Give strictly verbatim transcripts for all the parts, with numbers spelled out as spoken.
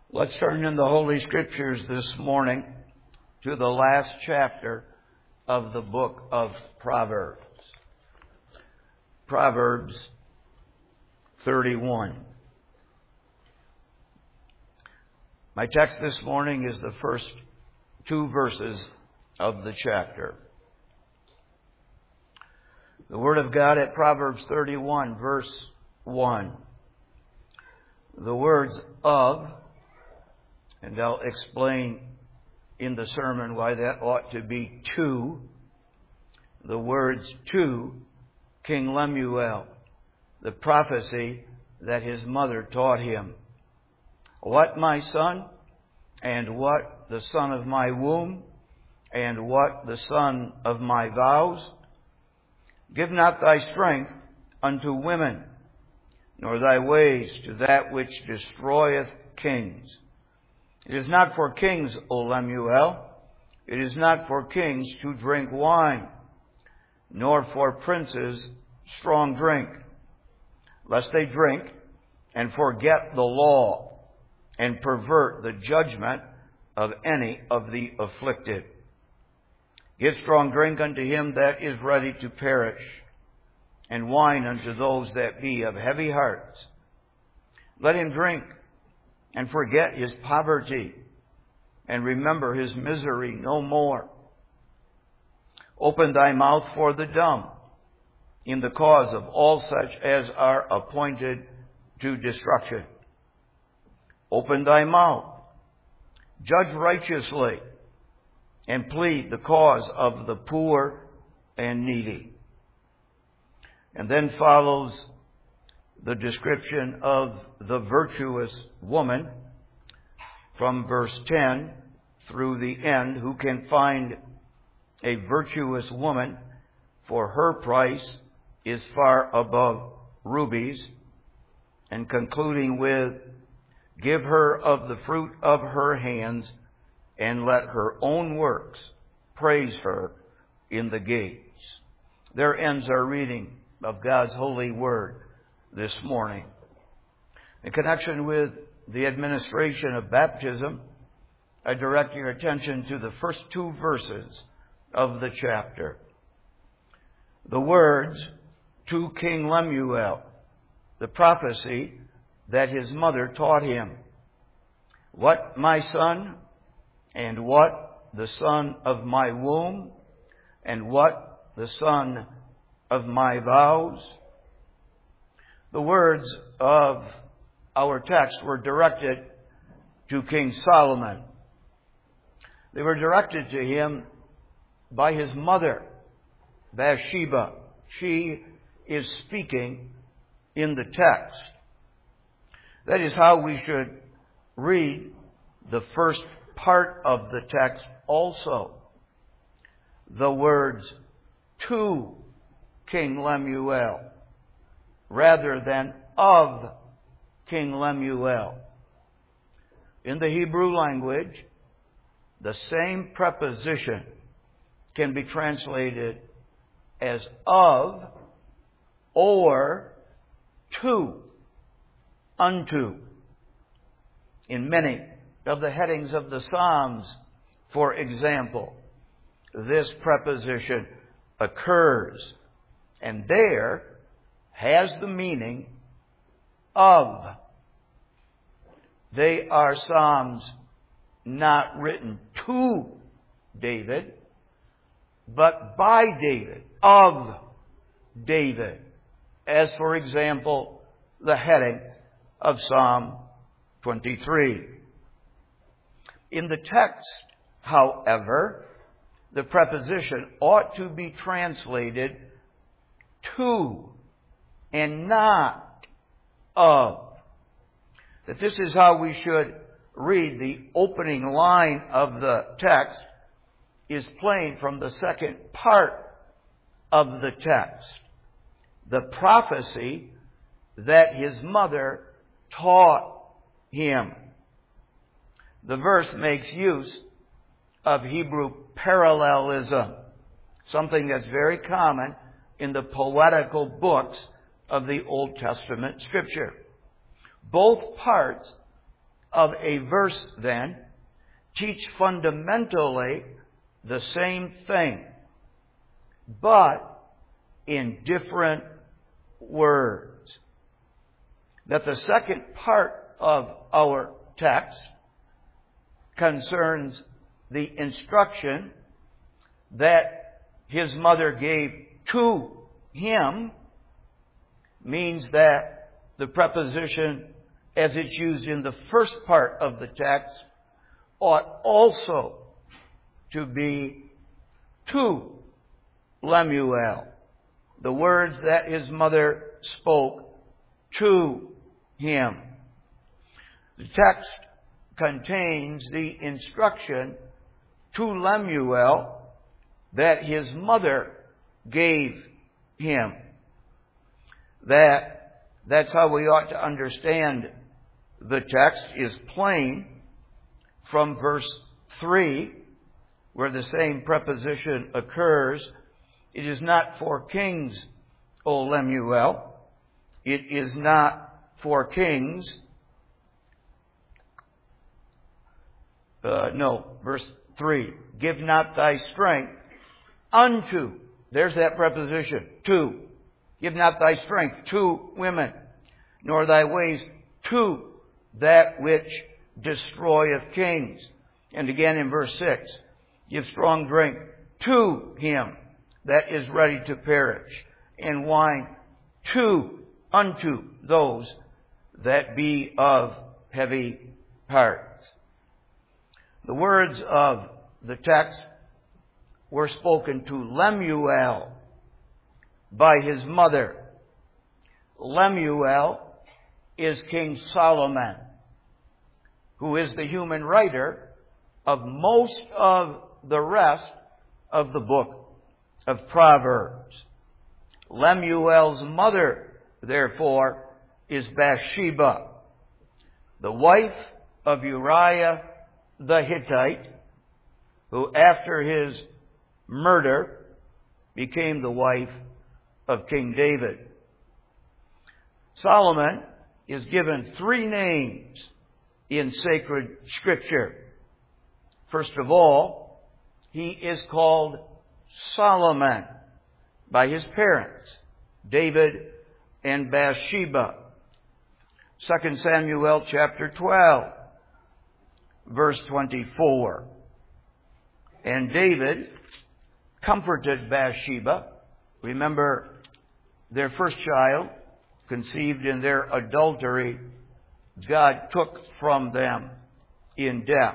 Let's turn in the Holy Scriptures this morning to the last chapter of the book of Proverbs. Proverbs thirty-one. My text this morning is the first two verses of the chapter. The Word of God at Proverbs thirty-one, verse one. The words of, and I'll explain in the sermon why that ought to be to, the words to King Lemuel, the prophecy that his mother taught him. What, my son, and what the son of my womb, and what the son of my vows? Give not thy strength unto women, nor thy ways to that which destroyeth kings. It is not for kings, O Lemuel, it is not for kings to drink wine, nor for princes strong drink, lest they drink and forget the law, and pervert the judgment of any of the afflicted. Give strong drink unto him that is ready to perish, and wine unto those that be of heavy hearts. Let him drink and forget his poverty, and remember his misery no more. Open thy mouth for the dumb, in the cause of all such as are appointed to destruction. Open thy mouth, judge righteously, and plead the cause of the poor and needy. And then follows the description of the virtuous woman from verse ten through the end. Who can find a virtuous woman? For her price is far above rubies. And concluding with, give her of the fruit of her hands, and let her own works praise her in the gates. There ends our reading of God's holy word this morning. In connection with the administration of baptism, I direct your attention to the first two verses of the chapter. The words, to King Lemuel, the prophecy that his mother taught him. What, my son, and what the son of my womb, and what the son of my vows? The words of our text were directed to King Solomon. They were directed to him by his mother, Bathsheba. She is speaking in the text. That is how we should read the first part of the text also. The words to King Lemuel, rather than of King Lemuel. In the Hebrew language, the same preposition can be translated as of or to, unto. In many of the headings of the Psalms, for example, this preposition occurs, and there has the meaning of. They are Psalms not written to David, but by David, of David. As, for example, the heading of Psalm twenty-three. In the text, however, the preposition ought to be translated to and not of. That this is how we should read the opening line of the text is plain from the second part of the text. The prophecy that his mother taught him. The verse makes use of Hebrew parallelism, something that's very common in the poetical books of the Old Testament Scripture. Both parts of a verse, then, teach fundamentally the same thing, but in different words. That the second part of our text concerns the instruction that his mother gave to him means that the preposition, as it's used in the first part of the text, ought also to be to Lemuel. The words that his mother spoke to him. The text contains the instruction to Lemuel that his mother gave him. That, that's how we ought to understand the text is plain from verse three, where the same preposition occurs. It is not for kings, O Lemuel. It is not for kings. Uh, no, verse three. Give not thy strength unto. There's that preposition. To. Give not thy strength to women, nor thy ways to that which destroyeth kings. And again in verse six. Give strong drink to him that is ready to perish, and wine to, unto those that be of heavy heart. The words of the text were spoken to Lemuel by his mother. Lemuel is King Solomon, who is the human writer of most of the rest of the book of Proverbs. Lemuel's mother, therefore, is Bathsheba, the wife of Uriah the Hittite, who after his murder became the wife of King David. Solomon is given three names in sacred scripture. First of all, he is called Solomon by his parents, David and Bathsheba. Second Samuel chapter twelve, verse twenty-four. And David comforted Bathsheba. Remember, their first child, conceived in their adultery, God took from them in death.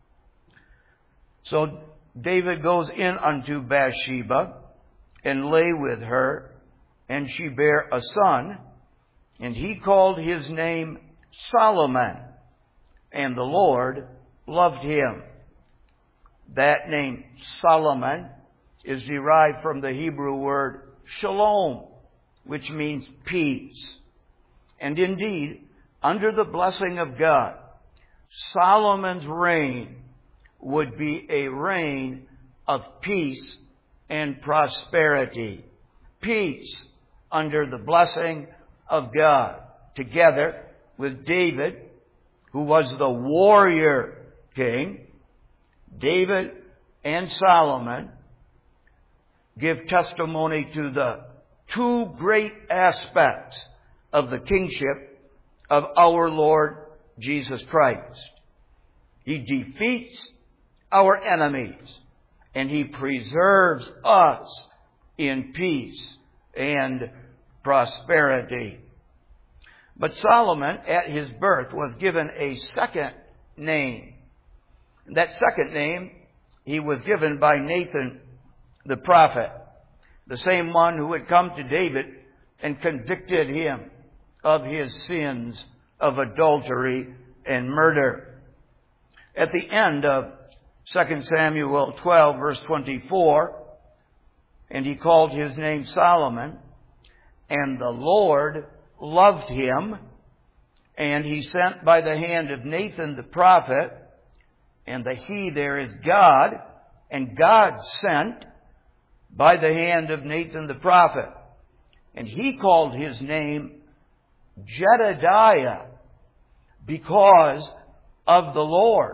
So David goes in unto Bathsheba and lay with her, and she bare a son, and he called his name Solomon, and the Lord loved him. That name, Solomon, is derived from the Hebrew word shalom, which means peace. And indeed, under the blessing of God, Solomon's reign would be a reign of peace and prosperity. Peace under the blessing of God, together with David, who was the warrior king. David and Solomon give testimony to the two great aspects of the kingship of our Lord Jesus Christ. He defeats our enemies, and he preserves us in peace and prosperity. But Solomon, at his birth, was given a second name. That second name he was given by Nathan the prophet, the same one who had come to David and convicted him of his sins of adultery and murder. At the end of Second Samuel twelve, verse twenty-four, and he called his name Solomon, and the Lord loved him, and he sent by the hand of Nathan the prophet, and the he there is God, and God sent by the hand of Nathan the prophet. And he called his name Jedediah, because of the Lord.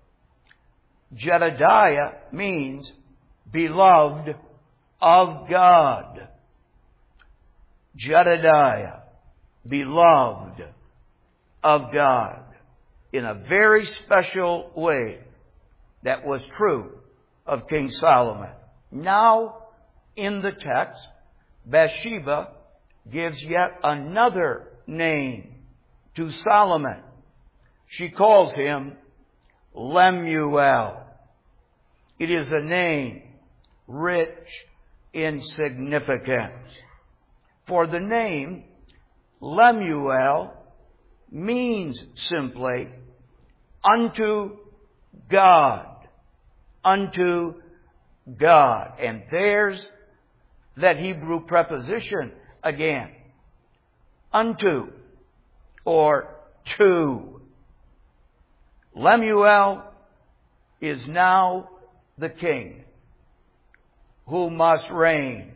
Jedediah means beloved of God. Jedediah, beloved of God. In a very special way that was true of King Solomon. Now, in the text, Bathsheba gives yet another name to Solomon. She calls him Lemuel. It is a name rich in significance. For the name Lemuel means simply unto God. Unto God. And there's that Hebrew preposition again. Unto or to. Lemuel is now the king who must reign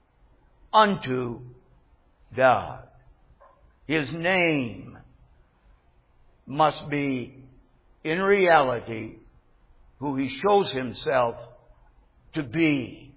unto God. His name must be, in reality, who he shows himself to be.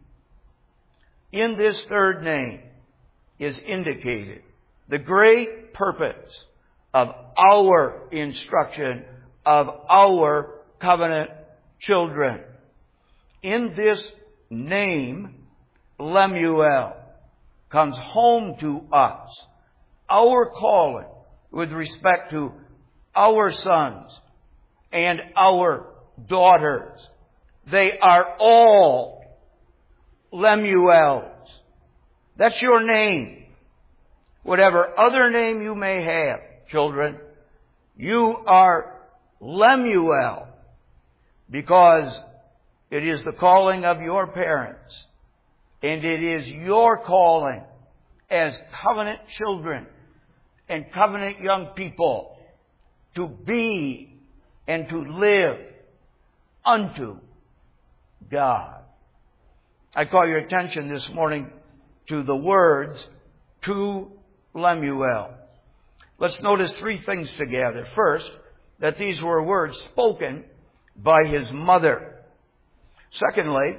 In this third name is indicated the great purpose of our instruction of our covenant children. In this name, Lemuel comes home to us. Our calling with respect to our sons and our daughters. They are all Lemuels. That's your name. Whatever other name you may have, children, you are Lemuel because it is the calling of your parents. And it is your calling as covenant children and covenant young people to be and to live unto God. I call your attention this morning to the words, to Lemuel. Let's notice three things together. First, that these were words spoken by his mother. Secondly,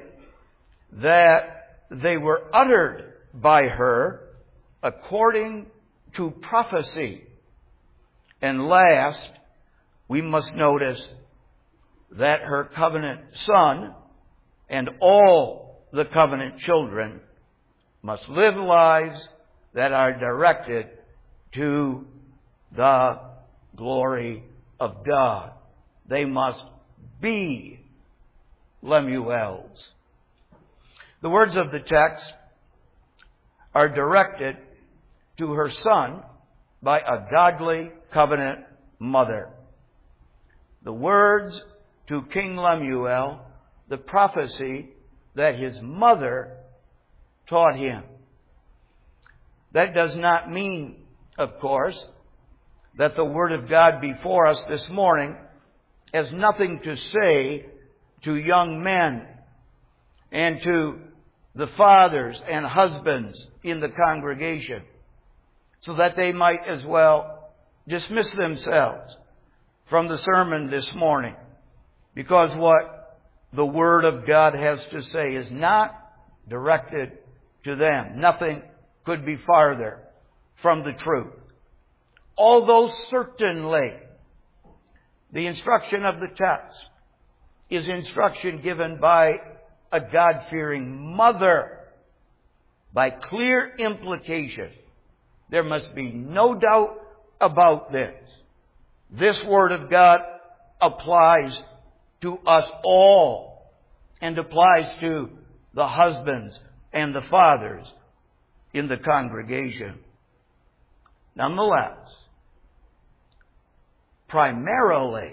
that they were uttered by her according to prophecy. And last, we must notice that her covenant son and all the covenant children must live lives that are directed to the glory of God. They must be Lemuels. The words of the text are directed to her son by a godly covenant mother. The words to King Lemuel, the prophecy that his mother taught him. That does not mean, of course, that the Word of God before us this morning has nothing to say to young men and to the fathers and husbands in the congregation, so that they might as well dismiss themselves from the sermon this morning, because what the Word of God has to say is not directed to them. Nothing could be farther from the truth. Although certainly the instruction of the text is instruction given by a God-fearing mother, by clear implication, there must be no doubt about this. This Word of God applies to us all and applies to the husbands and the fathers in the congregation. Nonetheless, primarily,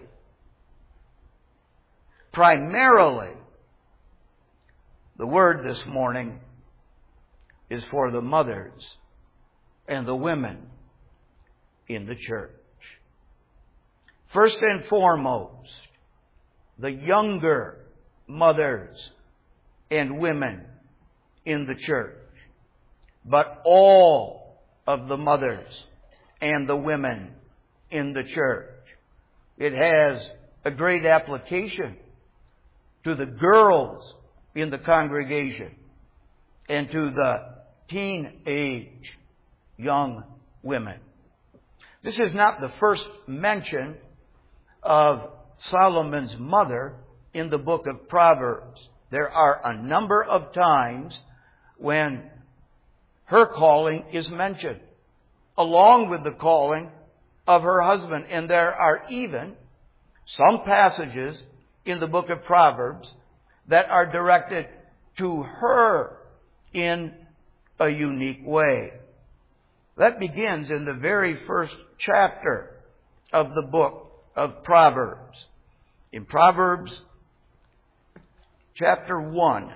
primarily, the word this morning is for the mothers and the women in the church. First and foremost, the younger mothers and women in the church, but all of the mothers and the women in the church. It has a great application to the girls in the congregation and to the teenage young women. This is not the first mention of Solomon's mother in the book of Proverbs. There are a number of times when her calling is mentioned, along with the calling of her husband. And there are even some passages in the book of Proverbs that are directed to her in a unique way. That begins in the very first chapter of the book of Proverbs. In Proverbs chapter one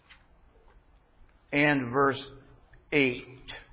and verse eight.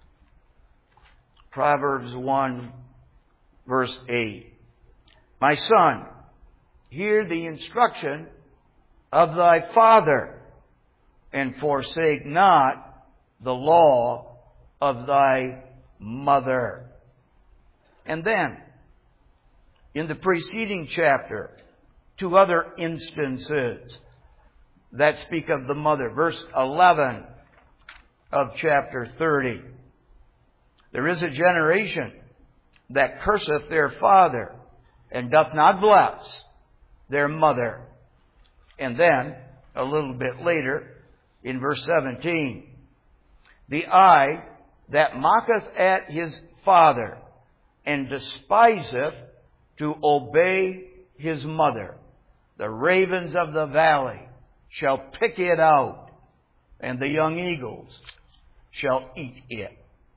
Proverbs one, verse eight. My son, hear the instruction of thy father, and forsake not the law of thy mother. And then, in the preceding chapter, two other instances that speak of the mother. Verse eleven of chapter thirty. There is a generation that curseth their father, and doth not bless their mother. And then, a little bit later, in verse seventeen, the eye that mocketh at his father, and despiseth to obey his mother, the ravens of the valley shall pick it out, and the young eagles shall eat it.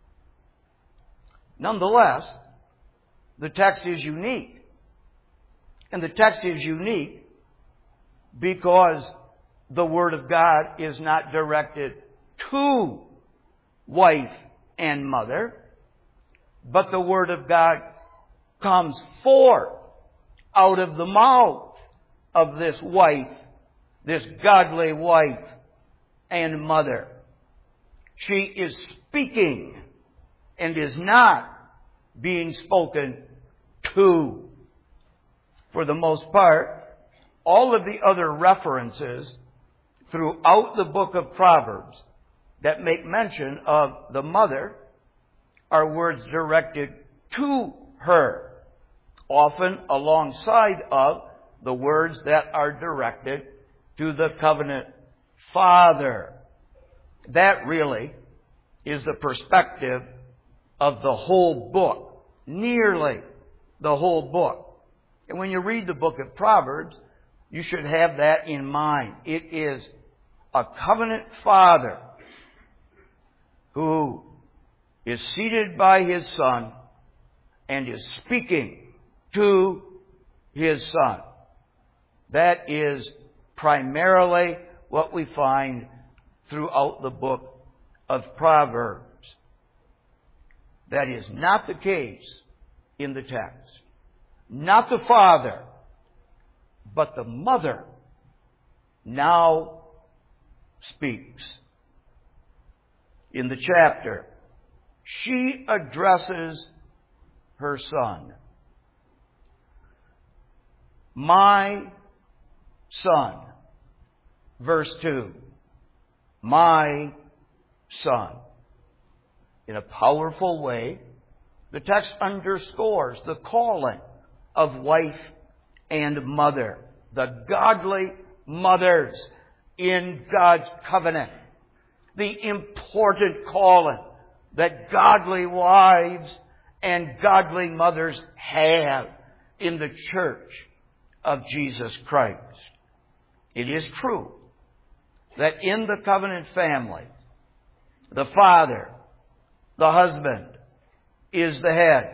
Nonetheless, the text is unique. And the text is unique because the Word of God is not directed to wife and mother, but the Word of God comes forth out of the mouth of this wife, this godly wife and mother. She is speaking and is not being spoken to. For the most part, all of the other references throughout the book of Proverbs that make mention of the mother are words directed to her, often alongside of the words that are directed to the covenant father. That really is the perspective of the whole book, nearly the whole book. And when you read the book of Proverbs, you should have that in mind. It is a covenant father who is seated by his son and is speaking to his son. That is primarily what we find throughout the book of Proverbs. That is not the case in the text. Not the father, but the mother now speaks. In the chapter, she addresses her son. My son. Verse two. My son. In a powerful way, the text underscores the calling of wife and mother. The godly mothers in God's covenant. The important calling that godly wives and godly mothers have in the church of Jesus Christ. It is true that in the covenant family, the father, the husband, is the head.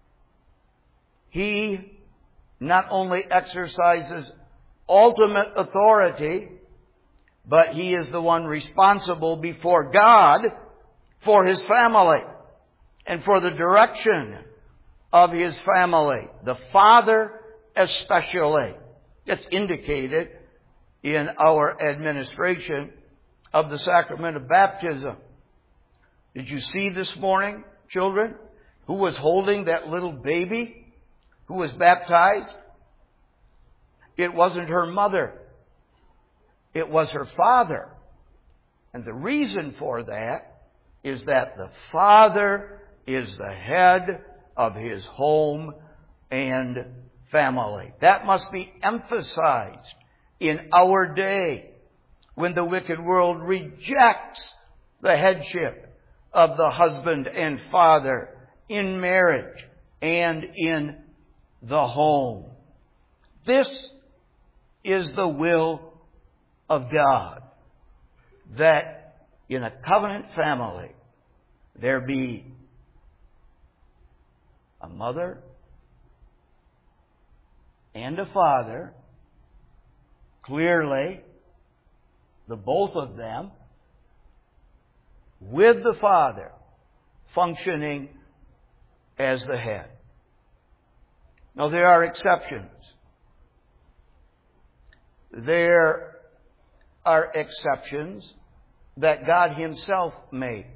He not only exercises ultimate authority, but he is the one responsible before God for his family and for the direction of his family. The father especially. It's indicated in our administration of the sacrament of baptism. Did you see this morning, children, who was holding that little baby who was baptized? It wasn't her mother. It was her father. And the reason for that is that the father is the head of his home and family. That must be emphasized in our day when the wicked world rejects the headship of the husband and father in marriage and in the home. This is the will of God, that in a covenant family there be a mother and a father, clearly the both of them, with the father functioning as the head. Now, there are exceptions. There are exceptions that God Himself makes.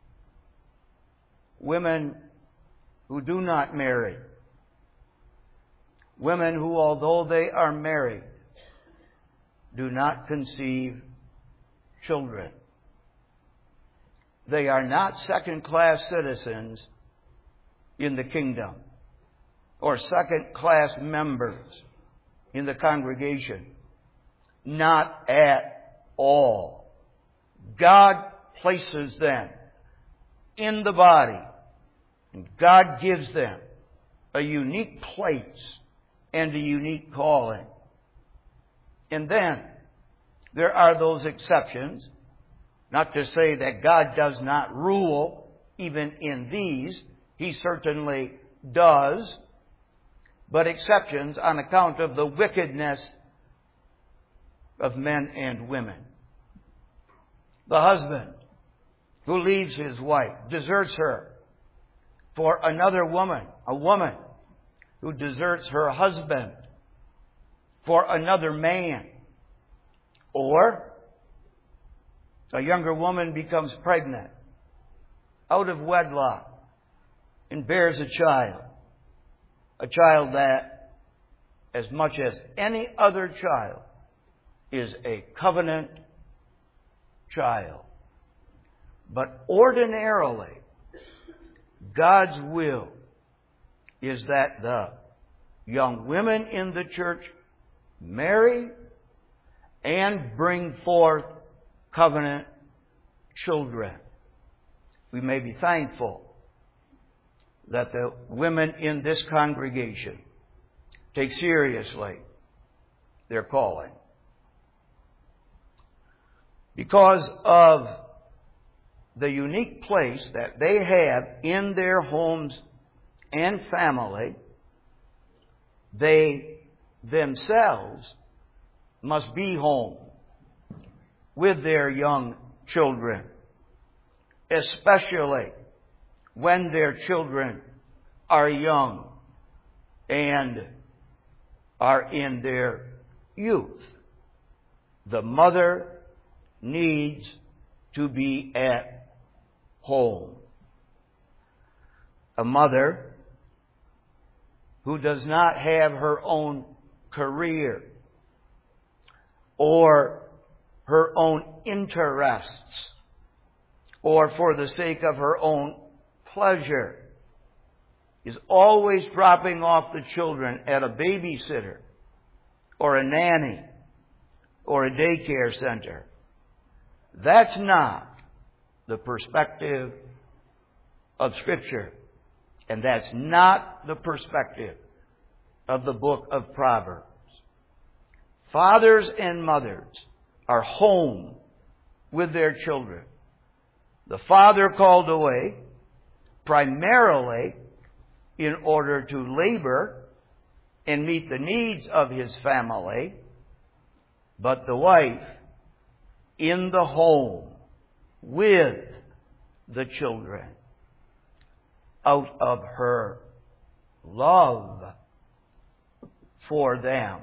Women who do not marry. Women who, although they are married, do not conceive children. They are not second-class citizens in the kingdom or second-class members in the congregation. Not at all. God places them in the body, and God gives them a unique place and a unique calling. And then there are those exceptions. Not to say that God does not rule even in these. He certainly does. But exceptions on account of the wickedness of men and women. The husband who leaves his wife, deserts her for another woman, a woman who deserts her husband for another man. Or a younger woman becomes pregnant out of wedlock and bears a child. A child that, as much as any other child, is a covenant child. But ordinarily, God's will is that the young women in the church marry and bring forth covenant children. We may be thankful that the women in this congregation take seriously their calling. Because of the unique place that they have in their homes and family, they themselves must be home with their young children, especially when their children are young and are in their youth. The mother needs to be at home. A mother who does not have her own career or her own interests, or for the sake of her own pleasure, is always dropping off the children at a babysitter or a nanny or a daycare center. That's not the perspective of Scripture. And that's not the perspective of the book of Proverbs. Fathers and mothers are home with their children. The father called away primarily in order to labor and meet the needs of his family, but the wife in the home with the children out of her love for them.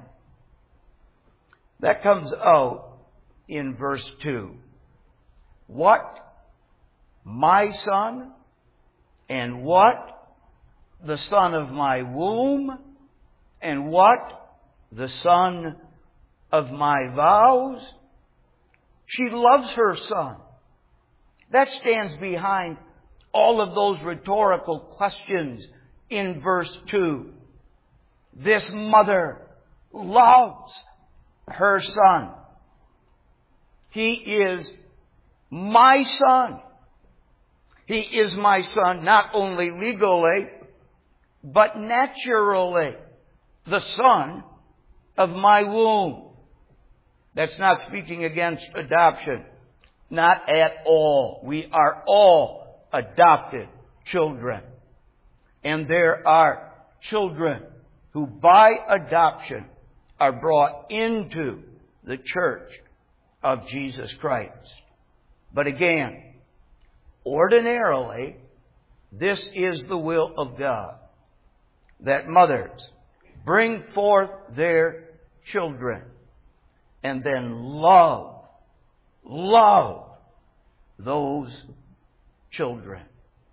That comes out in verse two. What, my son, and what, the son of my womb, and what, the son of my vows. She loves her son. That stands behind all of those rhetorical questions in verse two. This mother loves her son. He is my son. He is my son not only legally, but naturally. The son of my womb. That's not speaking against adoption. Not at all. We are all adopted children. And there are children who by adoption are brought into the church of Jesus Christ. But again, ordinarily, this is the will of God, that mothers bring forth their children and then love, love those children.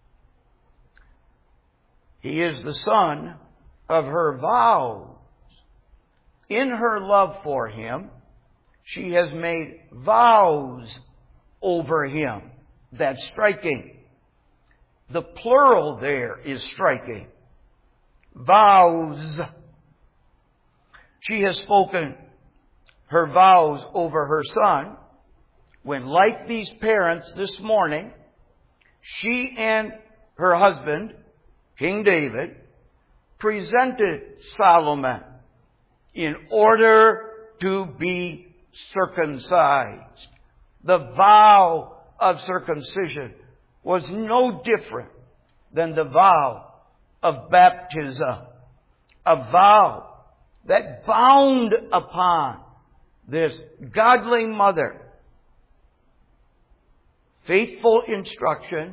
He is the son of her vows. In her love for him, she has made vows over him. That's striking. The plural there is striking. Vows. She has spoken her vows over her son when, like these parents this morning, she and her husband, King David, presented Solomon in order to be circumcised. The vow of circumcision was no different than the vow of baptism. A vow that bound upon this godly mother faithful instruction,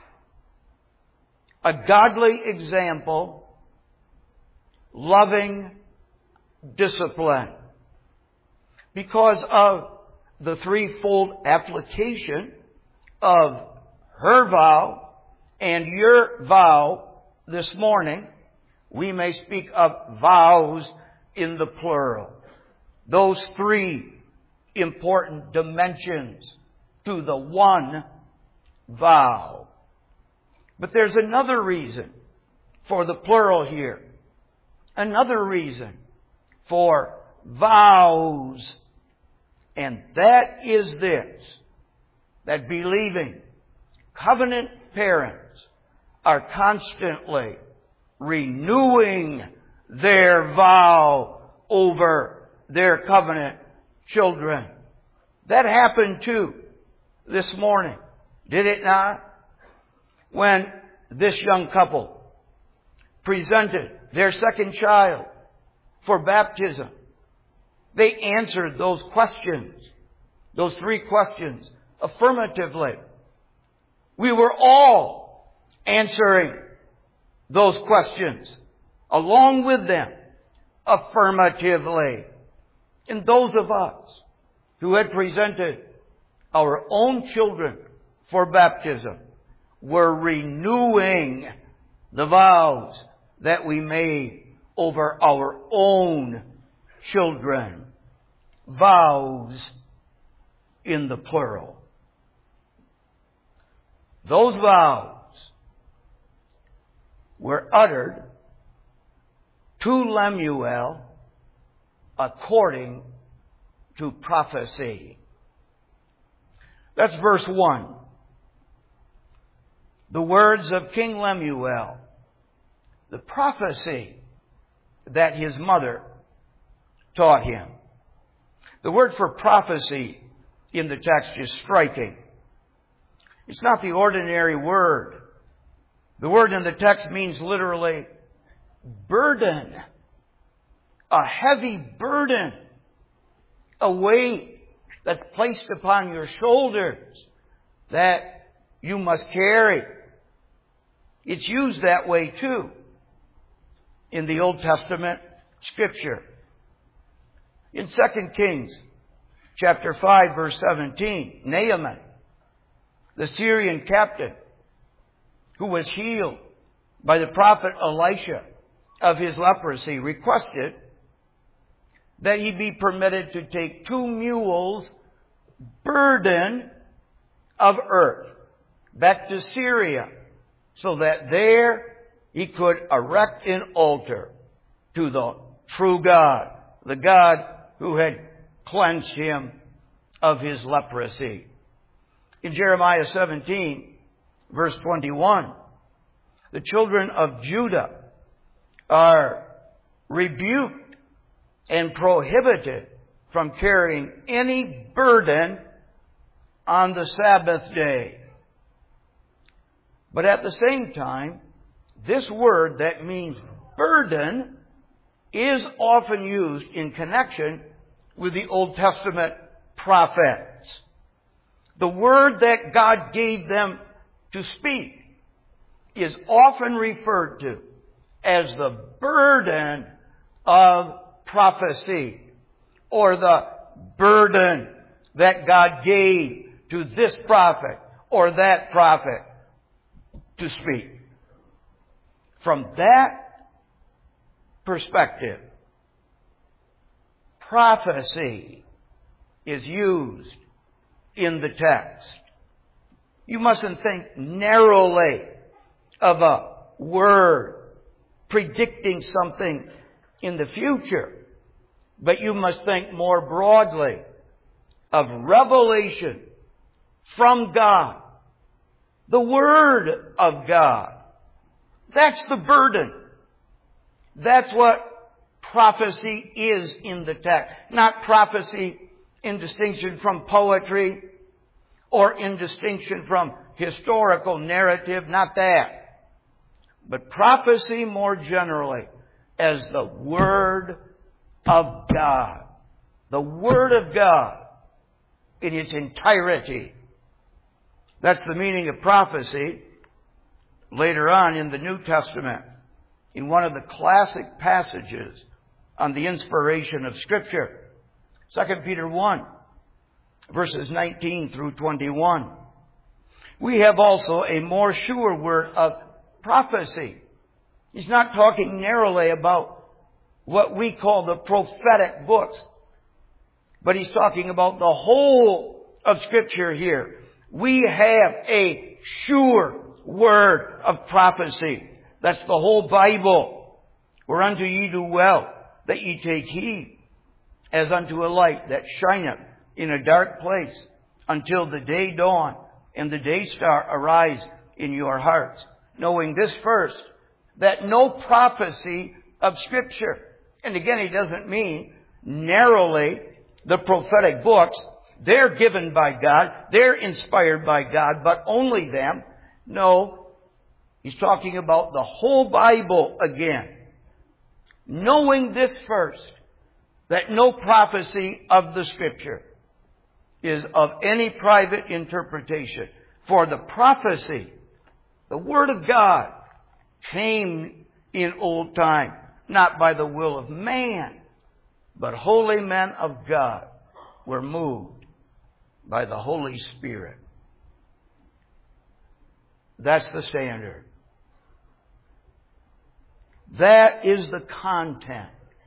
a godly example, loving discipline. Because of the threefold application of her vow and your vow this morning, we may speak of vows in the plural. Those three important dimensions to the one vow. But there's another reason for the plural here. Another reason for vows. And that is this, that believing covenant parents are constantly renewing their vow over their covenant children. That happened too this morning, did it not? When this young couple presented their second child for baptism, they answered those questions, those three questions, affirmatively. We were all answering those questions along with them affirmatively. And those of us who had presented our own children for baptism were renewing the vows that we made over our own children. Vows in the plural. Those vows were uttered to Lemuel according to prophecy. That's verse one. The words of King Lemuel, the prophecy that his mother taught him. The word for prophecy in the text is striking. It's not the ordinary word. The word in the text means literally burden. A heavy burden. A weight that's placed upon your shoulders that you must carry. It's used that way too in the Old Testament Scripture. In Second Kings chapter five verse seventeen, Naaman, the Syrian captain who was healed by the prophet Elisha of his leprosy, requested that he be permitted to take two mules' burden of earth back to Syria, so that there he could erect an altar to the true God, the God who had cleansed him of his leprosy. In Jeremiah seventeen, verse twenty-one, the children of Judah are rebuked and prohibited from carrying any burden on the Sabbath day. But at the same time, this word that means burden is often used in connection with the Old Testament prophets. The word that God gave them to speak is often referred to as the burden of prophecy, or the burden that God gave to this prophet or that prophet to speak. From that perspective, prophecy is used in the text. You mustn't think narrowly of a word predicting something in the future, but you must think more broadly of revelation from God, the Word of God. That's the burden. That's what prophecy is in the text. Not prophecy in distinction from poetry or in distinction from historical narrative, not that. But prophecy more generally as the Word of God. The Word of God in its entirety. That's the meaning of prophecy later on in the New Testament, in one of the classic passages on the inspiration of Scripture. Second Peter one, verses nineteen through twenty-one. We have also a more sure word of prophecy. He's not talking narrowly about what we call the prophetic books, but he's talking about the whole of Scripture here. We have a sure word of prophecy. That's the whole Bible. Whereunto ye do well that ye take heed, as unto a light that shineth in a dark place, until the day dawn and the day star arise in your hearts. Knowing this first, that no prophecy of Scripture, and again he doesn't mean narrowly the prophetic books, they're given by God, they're inspired by God, but only them. No, he's talking about the whole Bible again. Knowing this first, that no prophecy of the Scripture is of any private interpretation. For the prophecy, the Word of God, came in old time, not by the will of man, but holy men of God were moved by the Holy Spirit. That's the standard. That is the content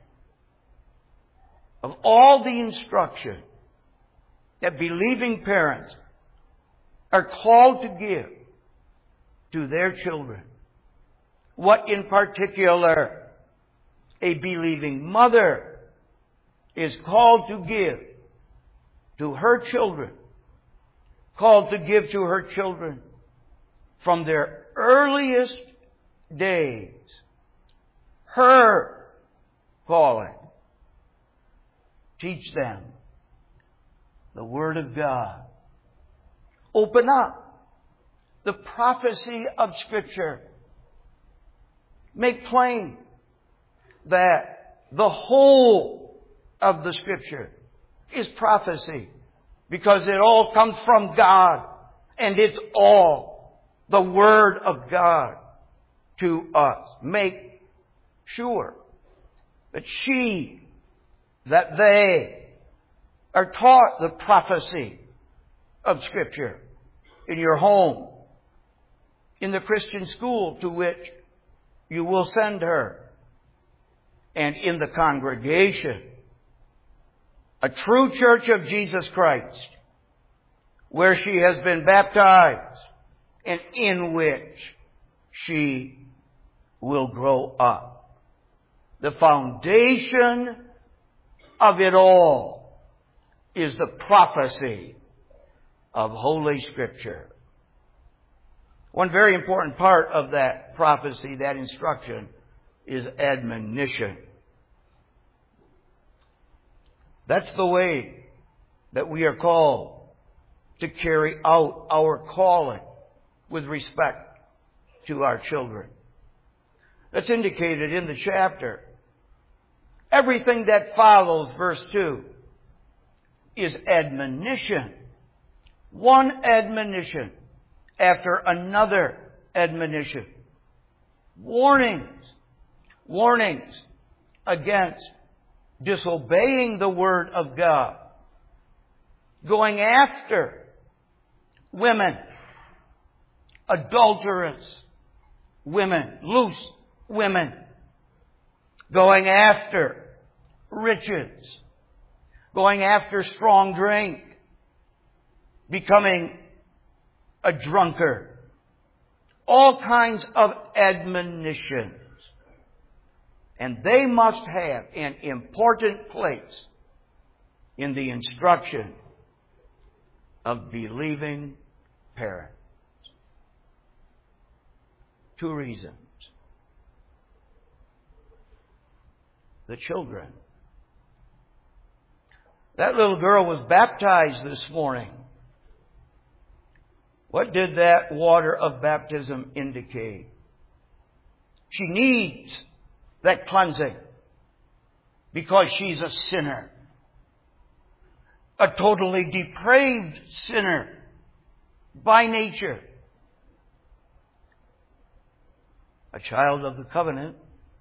of all the instruction that believing parents are called to give to their children. What in particular a believing mother is called to give to her children, called to give to her children from their earliest days. Her calling. Teach them the Word of God. Open up the prophecy of Scripture. Make plain that the whole of the Scripture is prophecy, because it all comes from God, and it's all the Word of God to us. Make sure that she, that they are taught the prophecy of Scripture in your home, in the Christian school to which you will send her, and in the congregation a true church of Jesus Christ, where she has been baptized and in which she will grow up. The foundation of it all is the prophecy of Holy Scripture. One very important part of that prophecy, that instruction, is admonition. That's the way that we are called to carry out our calling with respect to our children. That's indicated in the chapter. Everything that follows verse two is admonition. One admonition after another admonition. Warnings. Warnings against disobeying the Word of God. Going after women, adulterous women, loose women. Going after riches. Going after strong drink. Becoming a drunkard. All kinds of admonitions. And they must have an important place in the instruction of believing parents. Two reasons. The children. That little girl was baptized this morning. What did that water of baptism indicate? She needs that cleansing because she's a sinner. A totally depraved sinner by nature. A child of the covenant.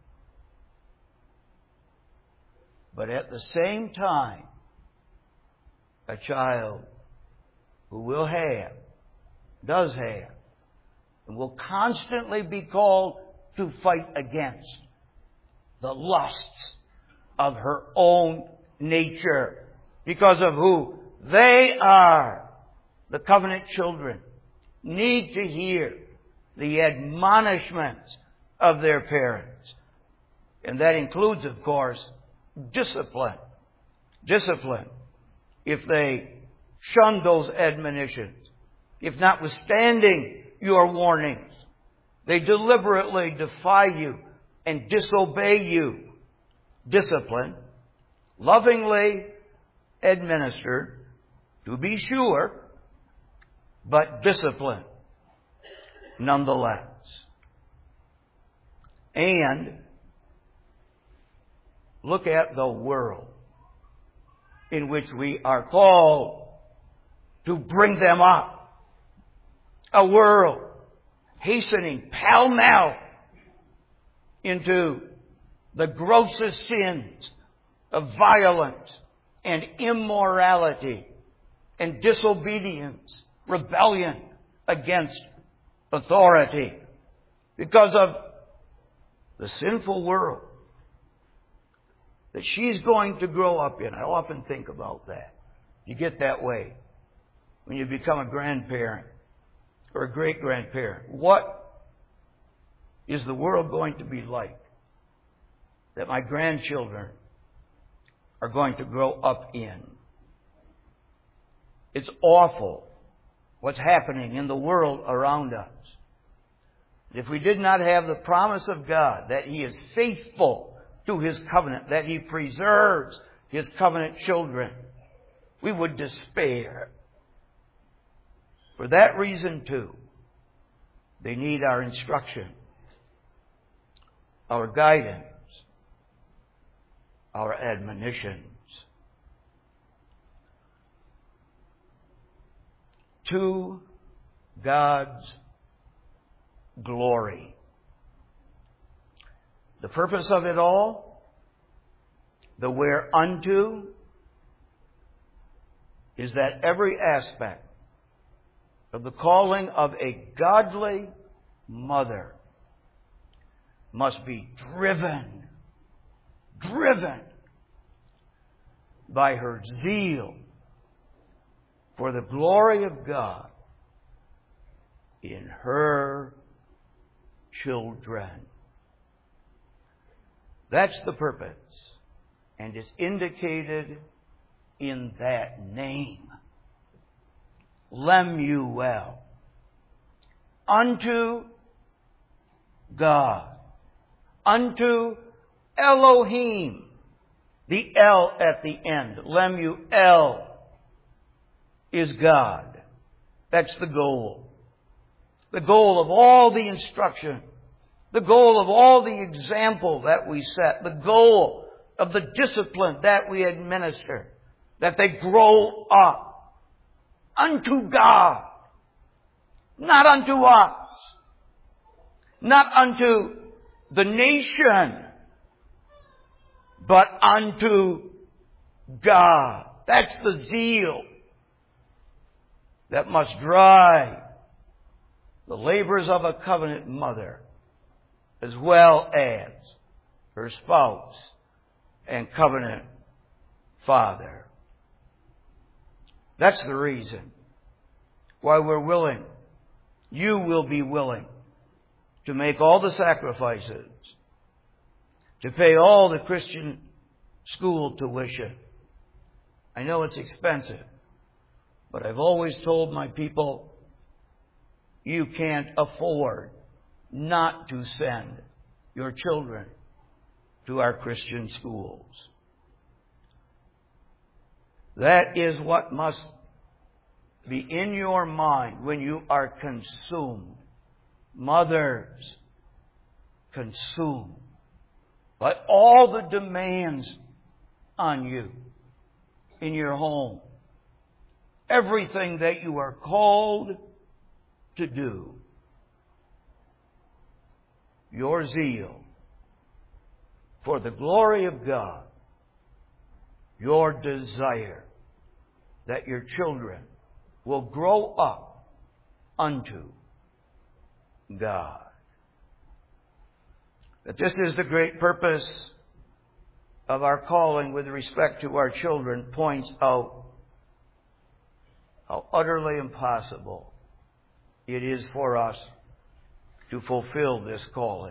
But at the same time, a child who will have, does have, and will constantly be called to fight against the lusts of her own nature because of who they are. The covenant children need to hear the admonishments of their parents. And that includes, of course, discipline. Discipline. If they shun those admonitions, if notwithstanding your warnings, they deliberately defy you and disobey you, discipline, lovingly administered, to be sure, but discipline nonetheless. And look at the world in which we are called to bring them up. A world hastening pell-mell into the grossest sins of violence and immorality and disobedience, rebellion against authority because of the sinful world that she's going to grow up in. I often think about that. You get that way when you become a grandparent or a great-grandparent. What is the world going to be like that my grandchildren are going to grow up in? It's awful what's happening in the world around us. If we did not have the promise of God that He is faithful to His covenant, that He preserves His covenant children, we would despair. For that reason, too, they need our instruction, our guidance, our admonitions. To God's glory. The purpose of it all, the whereunto, is that every aspect of the calling of a godly mother must be driven, driven, by her zeal for the glory of God in her children. That's the purpose, and it's indicated in that name, Lemuel, unto God, unto Elohim, the L at the end. Lemuel is God. That's the goal. The goal of all the instruction, the goal of all the example that we set, the goal of the discipline that we administer, that they grow up unto God, not unto us, not unto the nation, but unto God. That's the zeal that must drive the labors of a covenant mother, as well as her spouse and covenant father. That's the reason why we're willing, you will be willing, to make all the sacrifices, to pay all the Christian school tuition. I know it's expensive, but I've always told my people, you can't afford not to send your children to our Christian schools. That is what must be in your mind when you are consumed. Mothers, consumed by all the demands on you in your home. Everything that you are called to do. Your zeal for the glory of God. Your desire that your children will grow up unto God. That this is the great purpose of our calling with respect to our children points out how utterly impossible it is for us to fulfill this calling.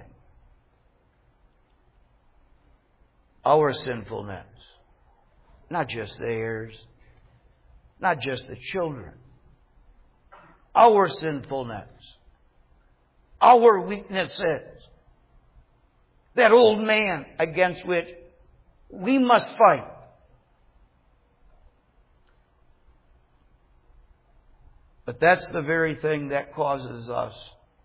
Our sinfulness, not just theirs, not just the children, our sinfulness, our weaknesses, that old man against which we must fight. But that's the very thing that causes us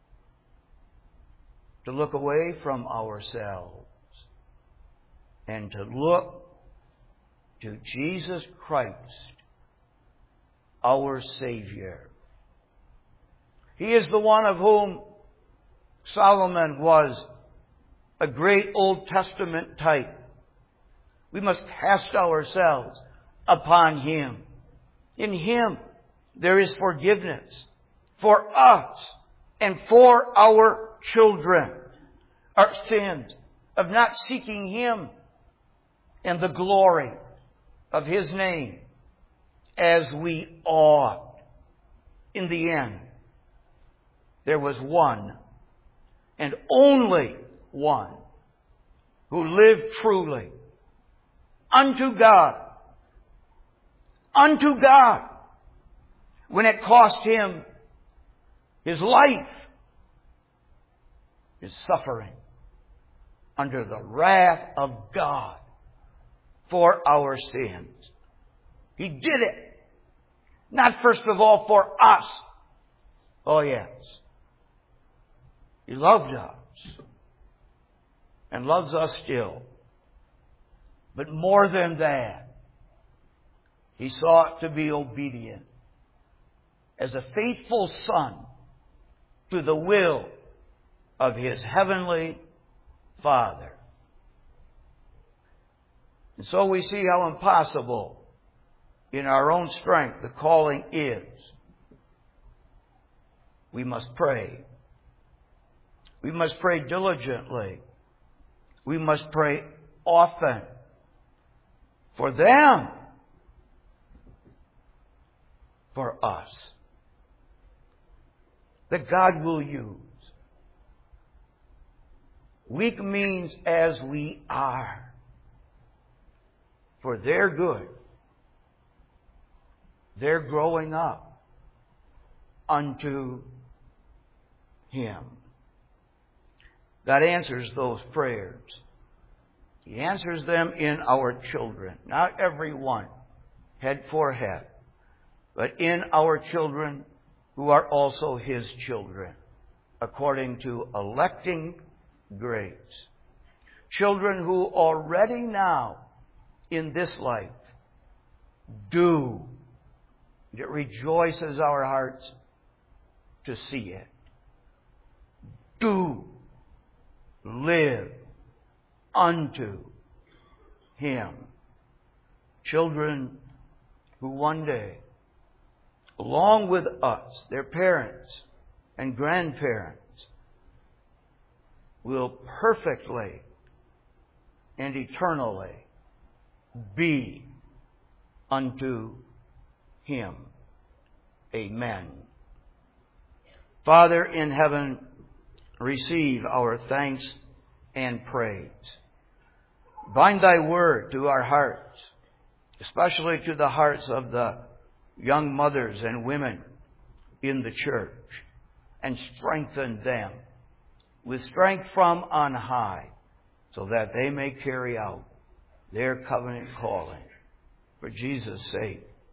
to look away from ourselves and to look to Jesus Christ, our Savior. He is the one of whom Solomon was a great Old Testament type. We must cast ourselves upon Him. In Him there is forgiveness for us and for our children. Our sins of not seeking Him and the glory of His name as we ought. In the end, there was one and only one who lived truly unto God. Unto God. When it cost Him His life, His suffering under the wrath of God for our sins. He did it. Not first of all for us. Oh yes. He loved us. And loves us still. But more than that, He sought to be obedient as a faithful son to the will of His heavenly Father. And so we see how impossible in our own strength the calling is. We must pray. We must pray diligently. We must pray often for them for us that God will use. Weak means as we are, for their good. They're growing up unto Him. God answers those prayers. He answers them in our children. Not everyone, head for head, but in our children who are also His children, according to electing grace. Children who already now, in this life, do. It rejoices our hearts to see it. Do live unto Him. Children who one day, along with us, their parents and grandparents, will perfectly and eternally be unto Him. Amen. Father in heaven, receive our thanks and praise. Bind Thy word to our hearts, especially to the hearts of the young mothers and women in the church, and strengthen them with strength from on high, so that they may carry out their covenant calling. For Jesus' sake,